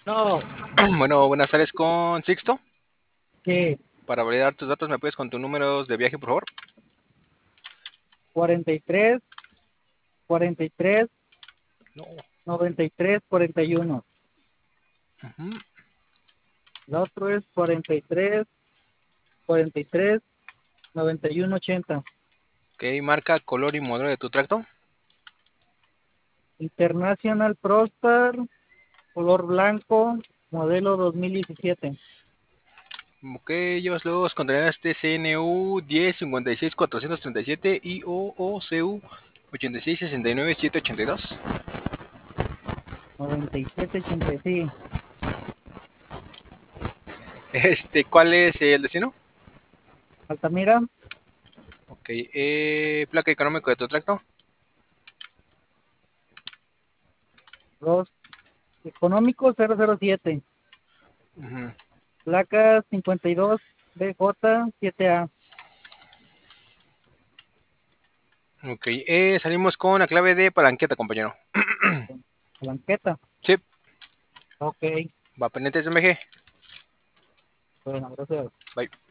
No, Bueno, buenas tardes con Sixto. que Para validar tus datos, ¿me puedes con tus números de viaje, por favor? 43, 43, No. 93, 41. Ujú. El otro es 43, 43, 91, 80. Ok, marca, color y modelo de tu tracto. International Prosper, color blanco, modelo 2017. Ok, llevas los contenedores TCNU 10 56 437 y OOCU 86 69 782. 97, 80, sí. ¿Cuál es el destino? Altamira, Ok, placa económico de tu tracto. los económicos 007. Ujú. Placa 52, BJ 7A. Ok, salimos con la clave de palanqueta, compañero. Blanqueta. Sí, Ok, va pendientes de MG. bueno, gracias. Bye.